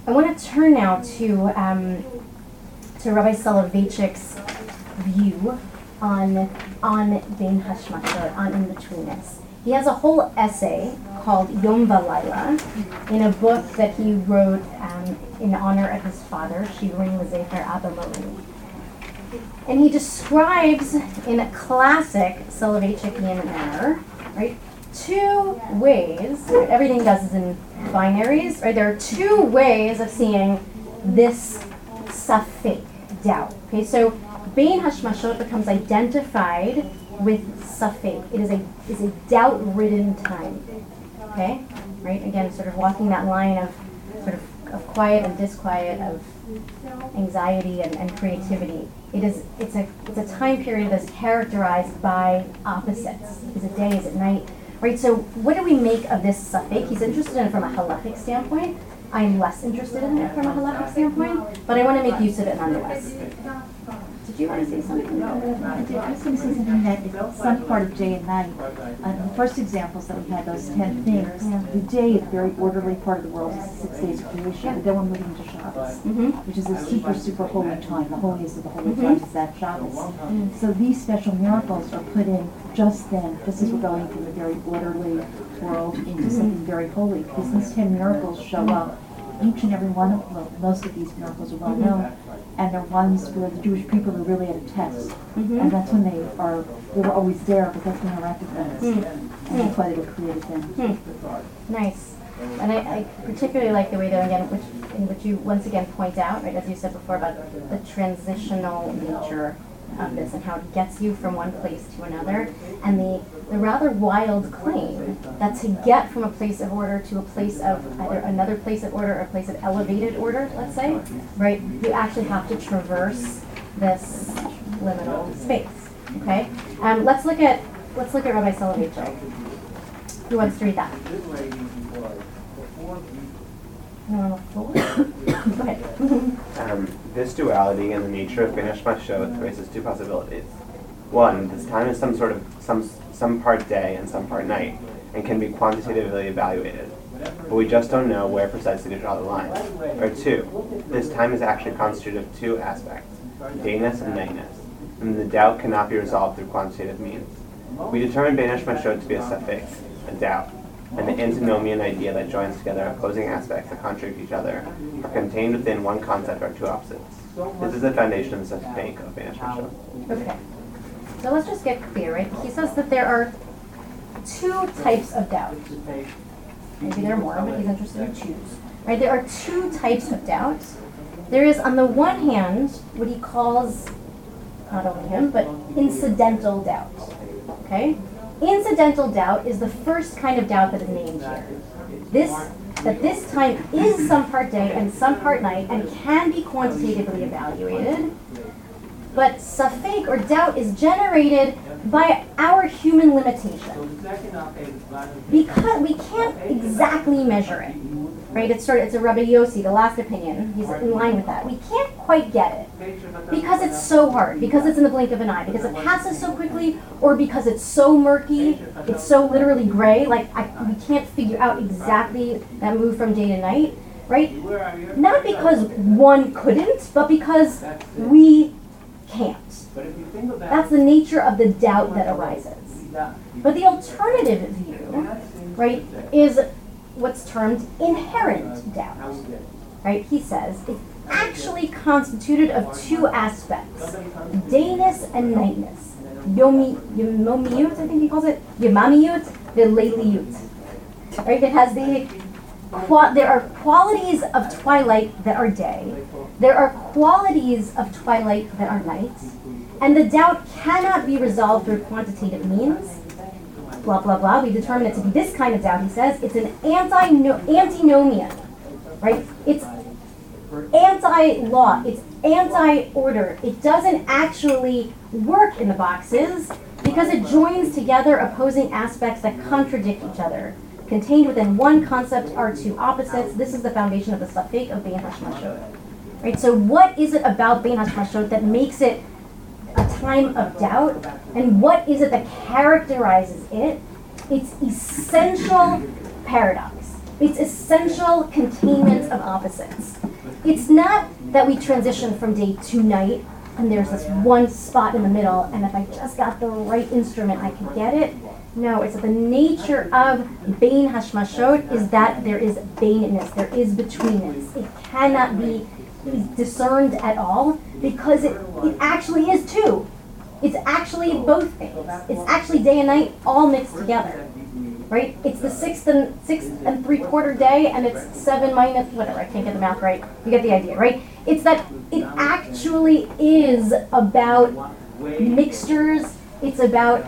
I want to turn now to um, to Rabbi Soloveitchik's view on on Bein Hashmashot, on In-Betweenness. He has a whole essay called Yom V'Layla in a book that he wrote um, in honor of his father, Shivrim L'Zecher Abba Mori. And he describes in a classic Soloveitchikian manner, right, two ways, right, everything he does is in binaries, right? There are two ways of seeing this safek, doubt. Okay, so Bein Hashmashot becomes identified with safek. It is a is a doubt-ridden time. Okay, right? Again, sort of walking that line of sort of, of quiet and disquiet, of anxiety and, and creativity. It is it's a it's a time period that's characterized by opposites. Is it day? Is it night? Right. So what do we make of this safek? He's interested in it from a halachic standpoint. I'm less interested in it from a halachic standpoint, but I want to make use of it nonetheless. Did you want to say something? I did. I was going to say something that it's some part of day and night. Uh, the first examples that we had, those ten things, yeah. The day is a very orderly part of the world, it's six days of creation, yeah. But then we're moving into Shabbos, mm-hmm. which is a super, super holy time. The holiest of the holy mm-hmm. times is that Shabbos. Mm-hmm. So these special miracles are put in just then, just as we're going from a very orderly world into mm-hmm. something very holy, because these ten miracles show up. Each and every one of well, most of these miracles are well known, and they're ones where the Jewish people are really at a test, mm-hmm. and that's when they are they were always there, but that's when they're at the test, mm-hmm. and that's why they were created then. Mm-hmm. Nice, and I, I particularly like the way that again, which in which you once again point out, right, as you said before, about the transitional nature of this and how it gets you from one place to another, and the, the rather wild claim that to get from a place of order to a place of either another place of order or a place of elevated order, let's say, right, you actually have to traverse this liminal space. Okay, um, let's look at let's look at Rabbi Soloveitchik. Who wants to read that? No, on the floor. Go ahead. Um, this duality in the nature of Bein Hashmashot raises two possibilities. One, this time is some sort of some some part day and some part night, and can be quantitatively evaluated, but we just don't know where precisely to draw the line. Or two, this time is actually constituted of two aspects, dayness and nightness, and the doubt cannot be resolved through quantitative means. We determine Bein Hashmashot to be a safek, a doubt, and the antinomian idea that joins together opposing aspects that contradict each other are contained within one concept or two opposites. This is the foundation of the safek of Bein Hashmashot. Okay. So let's just get clear, right? He says that there are two types of doubt. Maybe there are more, but he's interested to choose. Right? There are two types of doubt. There is, on the one hand, what he calls, not only him, but incidental doubt. Okay? Incidental doubt is the first kind of doubt that is named here. This, that this time is some part day and some part night and can be quantitatively evaluated, but safek or doubt is generated by our human limitation. Because we can't exactly measure it. Right? It's sort of, it's a Rabbi Yossi, the last opinion. He's in line with that. We can't quite get it because it's so hard, because it's in the blink of an eye, because it passes so quickly, or because it's so murky, it's so literally gray. Like I, we can't figure out exactly that move from day to night, right? Not because one couldn't, but because we can't. That's the nature of the doubt that arises. But the alternative view, right, is what's termed inherent doubt, right? He says it's actually constituted of two aspects, dayness and nightness. Yomi, yomiyut, I think he calls it, yomamiyut, v'leiliyut. Right? It has the, qua- there are qualities of twilight that are day. There are qualities of twilight that are night. And the doubt cannot be resolved through quantitative means. Blah, blah, blah. We determine it to be this kind of doubt, he says. It's an anti antinomian, right? It's anti-law. It's anti-order. It doesn't actually work in the boxes because it joins together opposing aspects that contradict each other. Contained within one concept are two opposites. This is the foundation of the safek of Bein Hashmashot. Right? So what is it about Bein Hashmashot that makes it a time of doubt, and what is it that characterizes it? It's essential paradox. It's essential containment of opposites. It's not that we transition from day to night and there's this one spot in the middle, and if I just got the right instrument, I could get it. No, it's that the nature of Bein Hashmashot is that there is bainness, there is betweenness. It cannot be discerned at all because it, it actually is two. It's actually both things. It's actually day and night all mixed together, right? It's the sixth and sixth and three quarter day, and it's seven minus whatever. I can't get the math right. You get the idea, right? It's that it actually is about mixtures. It's about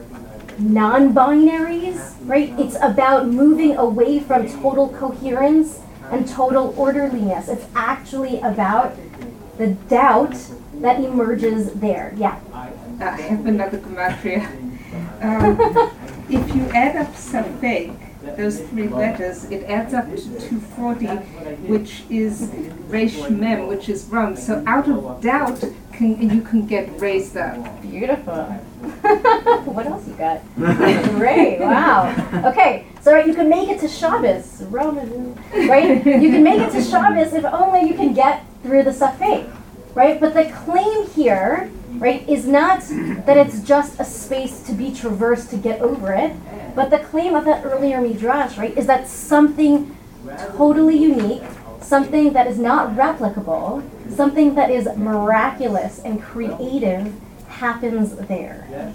non-binaries, right? It's about moving away from total coherence and total orderliness. It's actually about the doubt that emerges there. Yeah. I have another gematria. Um, if you add up Safek, those three letters, it adds up to two forty, which is Resh Mem, which is Rum. So out of doubt, can, you can get raised up. Beautiful. What else you got? Great, wow. Okay, so right, you can make it to Shabbos, Roman, right? You can make it to Shabbos if only you can get through the Safek, right? But the claim here, right, is not that it's just a space to be traversed to get over it, but the claim of that earlier Midrash, right, is that something totally unique, something that is not replicable, something that is miraculous and creative happens there.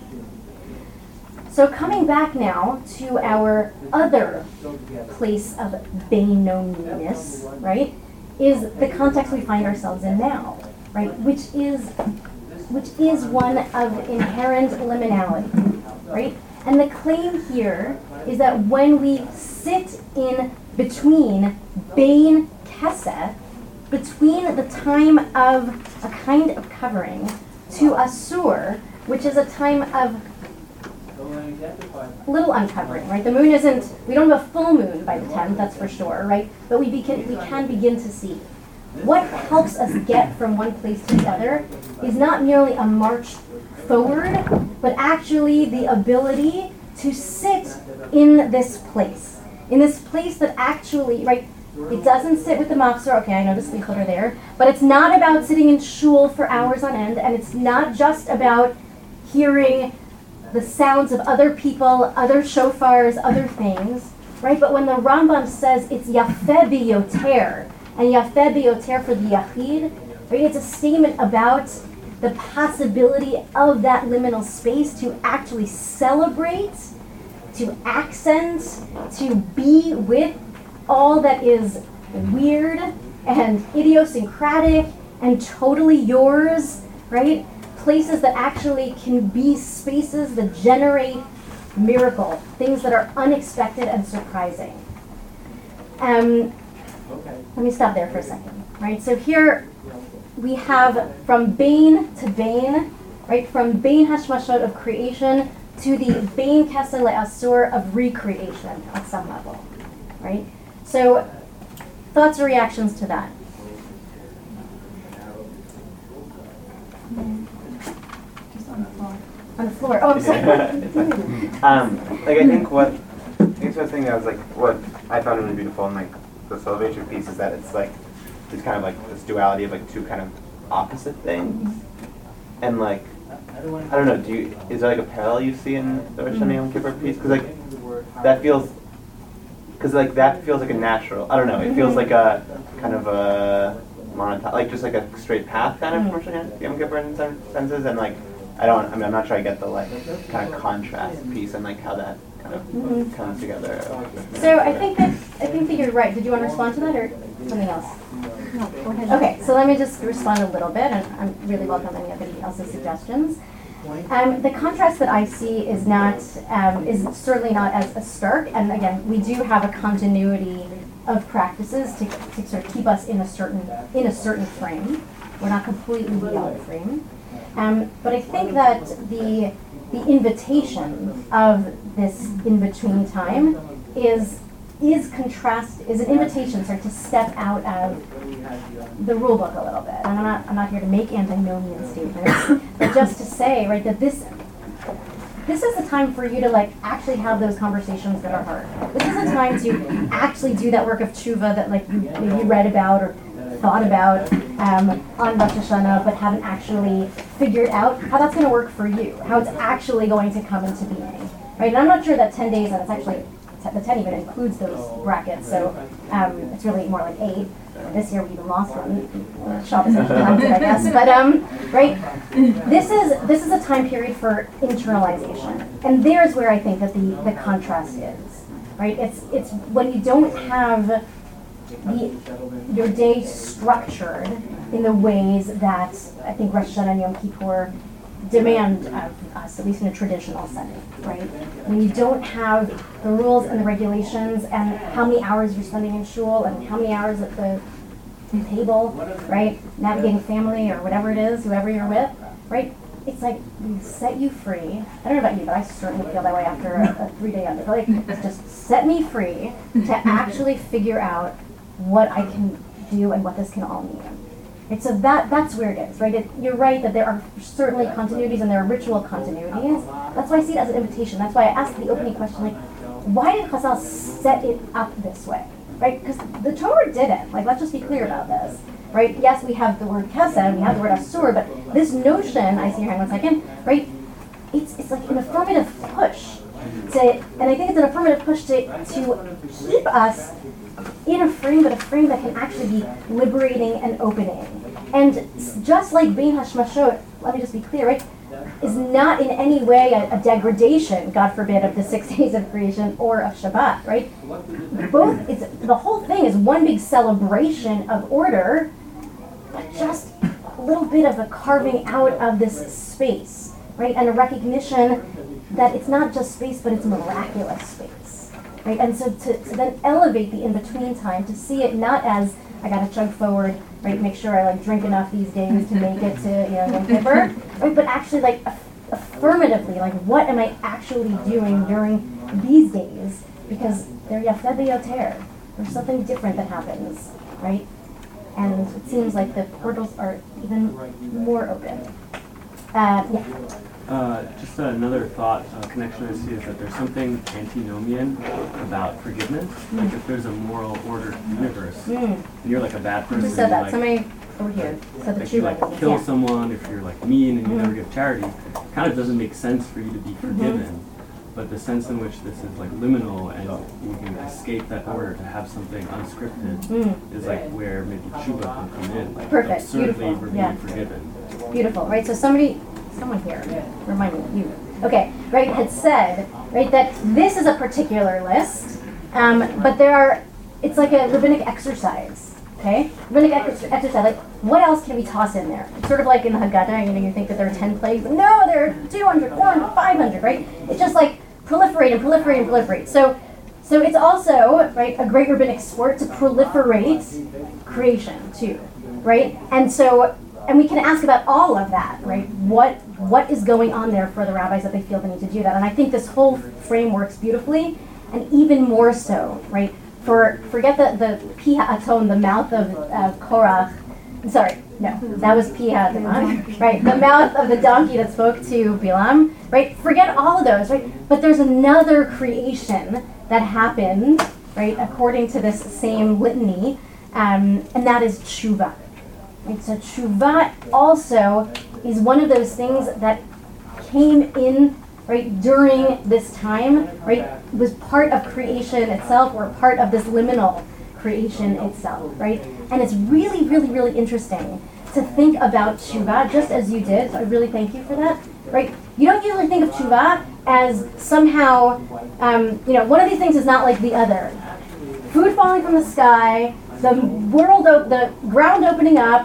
So coming back now to our other place of Beinoneness, right, is the context we find ourselves in now, right, which is which is one of inherent liminality, right? And the claim here is that when we sit in between Bein Keseh, between the time of a kind of covering, to Asur, which is a time of little uncovering, right? The moon isn't, we don't have a full moon by the tenth, that's for sure, right? But we, begin, we can begin to see. What helps us get from one place to the other is not merely a march forward, but actually the ability to sit in this place. In this place that actually, right, it doesn't sit with the machzor. Okay, I know the slichot are there, but it's not about sitting in shul for hours on end, and it's not just about hearing the sounds of other people, other shofars, other things, right? But when the Rambam says it's yafeh biyoter, and yafeh biyoter for the yachid, right? It's a statement about the possibility of that liminal space to actually celebrate, to accent, to be with all that is weird and idiosyncratic and totally yours, right? Places that actually can be spaces that generate miracle, things that are unexpected and surprising. Um, let me stop there for a second, right? So here we have from Bein to Bein, right? From Bein Hashmashot of creation to the Bein Keseh le'asur of recreation at some level, right? So, thoughts or reactions to that? Just on the floor. On the floor. Oh, I'm sorry. um, like I think what I think the thing that was like what I found really beautiful in like the Salvation piece is that it's like it's kind of like this duality of like two kind of opposite things, and like I don't know. Do you is there like a parallel you see in the Rosh Hashanah Yom Kippur piece? Because like that feels. Because like that feels like a natural. I don't know. It feels like a kind of a monotone, like just like a straight path kind of from Rosh Hashanah Yom Kippur in some senses. And like I don't. I mean, I'm not sure I get the like kind of contrast piece and like how that kind of mm-hmm. comes together. So I think that I think that you're right. Did you want to respond to that or something else? No, go ahead. Okay, so let me just respond a little bit, and I'm really welcome anybody else's suggestions. Um, the contrast that I see is not um, is certainly not as, as stark, and again, we do have a continuity of practices to, to sort of keep us in a certain in a certain frame. We're not completely beyond frame, um, but I think that the the invitation of this in between time is is contrast is an invitation sort of to step out of the rule book a little bit. And I'm not I'm not here to make antinomian statements, but just to say, right, that this this is a time for you to like actually have those conversations that are hard. This is a time to actually do that work of tshuva that like you maybe read about or thought about um, on Rosh Hashanah, but haven't actually figured out how that's going to work for you, how it's actually going to come into being, right? And I'm not sure that ten days, and it's actually, the ten even includes those brackets, so um, it's really more like eight. This year we even lost one. Shabbos, I guess. But um, right, this is this is a time period for internalization, and there's where I think that the the contrast is, right? It's it's when you don't have the your day structured in the ways that I think Rosh Hashanah and Yom Kippur demand of us, at least in a traditional setting, right? When you don't have the rules and the regulations and how many hours you're spending in shul and how many hours at the table, right? Navigating family or whatever it is, whoever you're with, right? It's like we set you free. I don't know about you, but I certainly feel that way after a, a three-day under. Like, just set me free to actually figure out what I can do and what this can all mean. Right, so that that's where it is, right? It, you're right that there are certainly continuities and there are ritual continuities. That's why I see it as an invitation. That's why I asked the opening question, like, why did Chazal set it up this way, right? Because the Torah didn't. Like, let's just be clear about this, right? Yes, we have the word kesed, we have the word asur, but this notion, I see here in one second, right? It's it's like an affirmative push to, and I think it's an affirmative push to to keep us in a frame, but a frame that can actually be liberating and opening. And just like Bein Hashmashot, let me just be clear, right, is not in any way a, a degradation, God forbid, of the six days of creation or of Shabbat, right? Both, it's, the whole thing is one big celebration of order, but just a little bit of a carving out of this space, right? And a recognition that it's not just space, but it's miraculous space, right? And so to, to then elevate the in-between time, to see it not as, I gotta chug forward, right, make sure I like drink enough these days to make it to, you know, Yom Kippur, right, but actually like aff- affirmatively, like what am I actually doing during these days, because they're Yafeh B'Yoter, there's something different that happens, right, and it seems like the portals are even more open. Uh, yeah. Uh, just uh, another thought, uh, connection I see is that there's something antinomian about forgiveness. Mm. Like if there's a moral ordered universe, Mm. and you're like a bad person, Who said that? like, Somebody over here said the like true you like one. kill Yeah. someone, if you're like mean and you Mhm. never give charity, kind of doesn't make sense for you to be forgiven. Mm-hmm. But the sense in which this is like liminal and you can escape that order to have something unscripted Mm. is like where maybe tshuva can come in. Like Perfect. absurdly Beautiful. we're being Yeah. forgiven. Beautiful, right? So somebody, someone here, remind me, you, okay, right, had said, right, that this is a particular list, um, but there are, it's like a rabbinic exercise, okay? Rabbinic ex- exercise, like, what else can we toss in there? It's sort of like in the Haggadah, you know, you think that there are ten plagues, but no, there are two hundred, four hundred, five hundred, right? It's just like proliferate and proliferate and proliferate. So, so it's also, right, a great rabbinic sport to proliferate creation, too, right? And so, and we can ask about all of that, right? What what is going on there for the rabbis that they feel they need to do that? And I think this whole frame works beautifully, and even more so, right? For forget the the pi ha'aton, the mouth of uh, Korach. Sorry, no, that was pi ha'aton, right? The mouth of the donkey that spoke to Bilam, right? Forget all of those, right? But there's another creation that happened, right? According to this same litany, um, and that is tshuva. Right, so tshuva also is one of those things that came in, right, during this time, right, was part of creation itself or part of this liminal creation itself, right? And it's really, really, really interesting to think about tshuva just as you did, so I really thank you for that, right? You don't usually think of tshuva as somehow, um, you know, one of these things is not like the other. Food falling from the sky, the world, op- the ground opening up,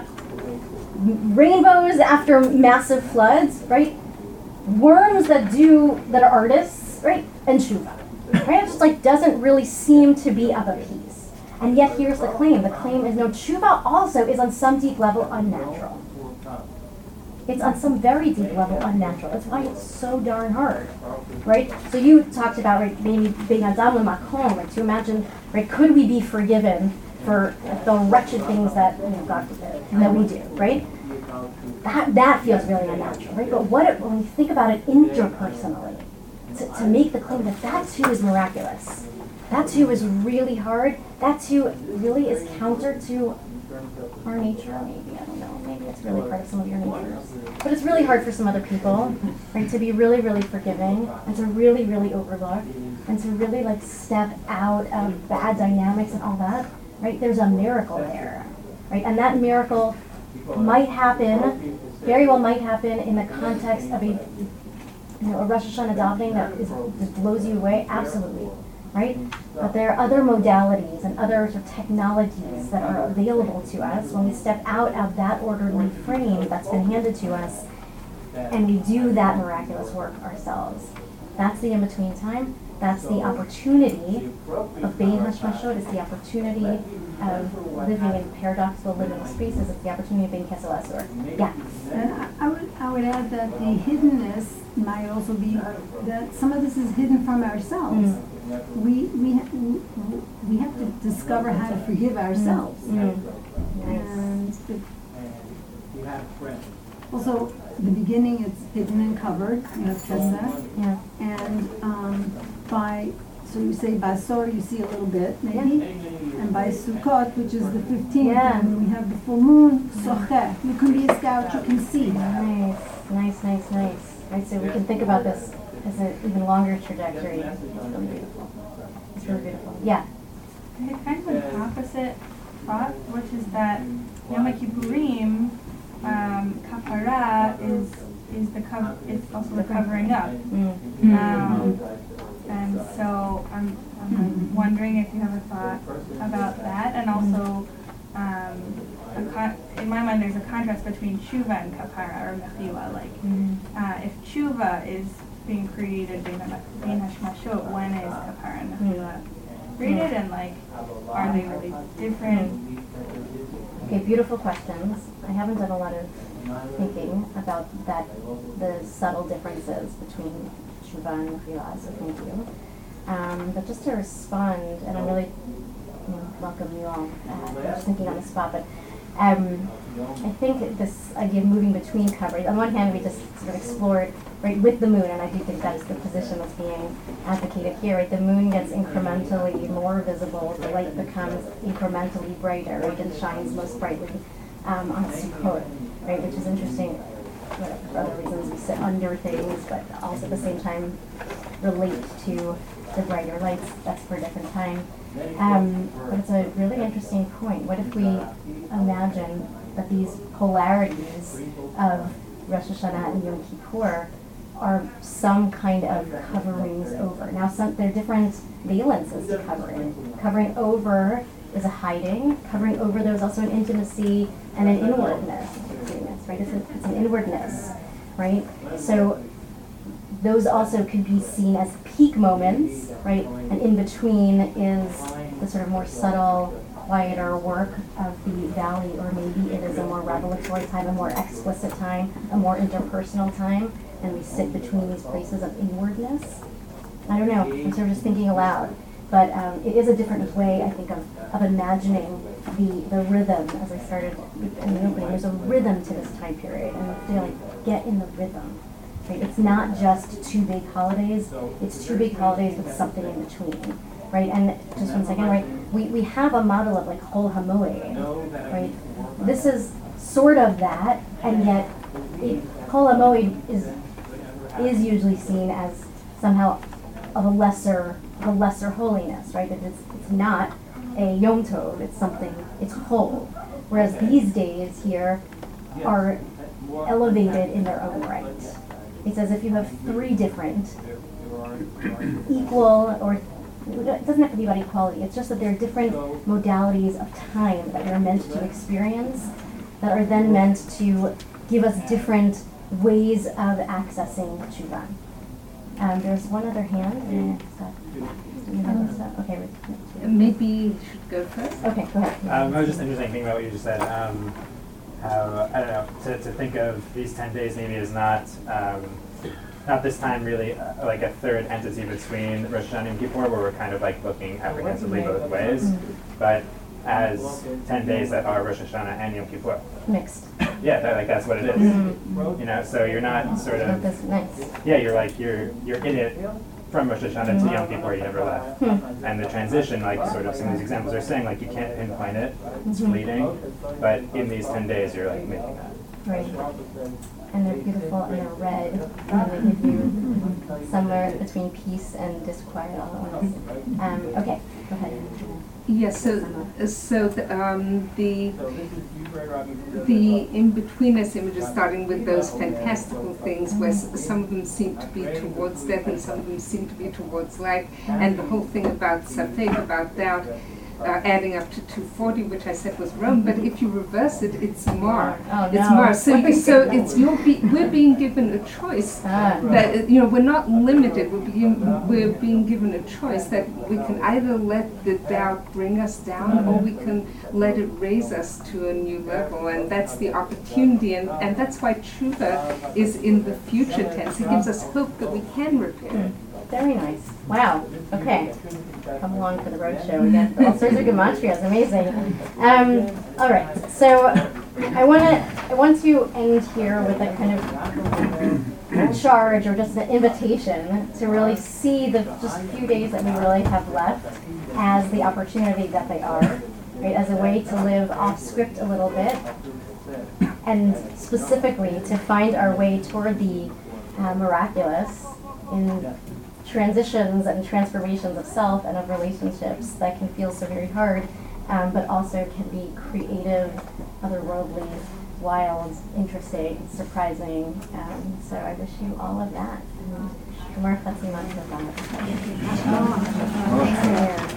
rainbows after massive floods, right? Worms that do, that are artists, right? And tshuva, right? It just like doesn't really seem to be of a piece. And yet here's the claim. The claim is no, tshuva also is on some deep level unnatural. It's on some very deep level unnatural. That's why it's so darn hard, right? So you talked about, right, maybe being adam l'makom, like to imagine, right, could we be forgiven for the wretched things that, you know, God forbid, that we do, right? That that feels really unnatural, right? But what it, when we think about it interpersonally, to, to make the claim that that too is miraculous. That too is really hard. That too really is counter to our nature, maybe, I don't know, maybe it's really part of some of your natures. But it's really hard for some other people, right, to be really, really forgiving, and to really, really overlook, and to really like step out of bad dynamics and all that, right? There's a miracle there, right? And that miracle might happen, very well might happen in the context of a, you know, a Rosh Hashanah davening that is, just blows you away, absolutely. Right? But there are other modalities and other sort of technologies that are available to us when we step out of that orderly frame that's been handed to us and we do that miraculous work ourselves. That's the in-between time. That's the opportunity of being hashmashot. It's the opportunity of living in paradoxical liminal spaces. It's the opportunity of being kesel asur. Yeah. And I, I would I would add that the hiddenness might also be that some of this is hidden from ourselves. Mm. We we ha- we we have to discover how to forgive ourselves. Mm. And it, also, the beginning it's hidden and covered. You have Pesach. Yeah. And um, by so you say Basor, you see a little bit maybe, yeah. And by Sukkot, which is the fifteenth, yeah. And we have the full moon. Socheh. You can be a scout. You can see. Nice, nice, nice, nice. Right. So we can think about this as an even longer trajectory. It's really beautiful. It's really beautiful. Yeah. I had kind of an opposite thought, which is that Yom Kippurim, um, kapara is is the co- it's also the covering up. Mm. Um, and so I'm, I'm wondering if you have a thought about that, and also um, a con- in my mind there's a contrast between tshuva and kapara or mechila. Like mm. uh, if tshuva is being created being hashmashot, when is kapara and mechila created, and like are they really different? Okay, beautiful questions. I haven't done a lot of thinking about that, the subtle differences between tshuva and mechila, so thank you. Um, but just to respond, and I'm really you know, welcome you all. Uh, I'm just thinking on the spot, but um, I think this idea of moving between covers. On one hand, we just sort of explored right with the moon, and I do think that is the position that's being advocated here. Right, the moon gets incrementally more visible. The light becomes incrementally brighter, right, and shines most brightly um, on Sukkot, right, which is interesting. For other reasons, we sit under things, but also at the same time relate to the brighter lights. That's for a different time. Um, but it's a really interesting point. What if we imagine that these polarities of Rosh Hashanah and Yom Kippur are some kind of coverings over? Now, some, there are different valences to covering. Covering over is a hiding. Covering over, there's also an intimacy and an inwardness. Right? It's, a, it's an inwardness, right? So those also could be seen as peak moments, right? And in between is the sort of more subtle, quieter work of the valley, or maybe it is a more revelatory time, a more explicit time, a more interpersonal time, and we sit between these places of inwardness. I don't know, I'm sort of just thinking aloud. But um, it is a different way, I think, of, of imagining the, the rhythm, as I started in the opening. There's a rhythm to this time period, and we have to like, get in the rhythm. Right? It's not just two big holidays, it's two big holidays with something in between. Right? And just one second, right? We, we have a model of like Chol HaMoed, right? This is sort of that, and yet it, Chol HaMoed is, is usually seen as somehow of a lesser of a lesser holiness, right? That it's, it's not a Yom Tov, it's something, it's whole. Whereas these days here are elevated in their own right. It's as if you have three different equal, or it doesn't have to be about equality, it's just that there are different modalities of time that we're meant to experience that are then meant to give us different ways of accessing tshuva. Um, there's one other hand. And you have stuff? Okay. Maybe you should go first. Okay, go ahead. Um, I was just interested thinking about what you just said. Um, how, I don't know, to, to think of these ten days maybe as not, um, not this time really uh, like a third entity between Rosh Hashanah and Kippur, where we're kind of like looking apprehensively both ways, mm-hmm. but as ten days that are Rosh Hashanah and Yom Kippur. Mixed. yeah, that, like that's what it is. Mhm. You know, so you're not sort of That's nice. yeah, you're like you're you're in it from Rosh Hashanah to Yom Kippur. You never left, Hmm. and the transition, like sort of some of these examples are saying, like you can't pinpoint it. It's Mhm. fleeting, but in these ten days, you're like making that. Right. And they're beautiful and they're red, and they give you somewhere between peace and disquiet all at once. Um, okay, go ahead. Yes, so, so the, um, the, the in-betweeners images, starting with those fantastical things where s- some of them seem to be towards death and some of them seem to be towards life, and the whole thing about Safek, about doubt, uh, adding up to two forty, which I said was Rome, but if you reverse it, it's Mar. Oh, It's no. Mar. So, you- so it's you'll be we're being given a choice Ah. that uh, you know we're not limited. We're being we're being given a choice that we can either let the doubt bring us down or we can let it raise us to a new level, and that's the opportunity, and, and that's why tshuva is in the future tense. It gives us hope that we can repair. Very nice. Wow. Okay. Come along for the road show. We got all sorts of gematrias. Amazing. Um, all right. So I want to I want to end here with a kind of charge or just an invitation to really see the just few days that we really have left as the opportunity that they are, right? As a way to live off script a little bit, and specifically to find our way toward the uh, miraculous in transitions and transformations of self and of relationships that can feel so very hard, um, but also can be creative, otherworldly, wild, interesting, surprising. Um, so I wish you all of that. And Gemar Chatziman Tov.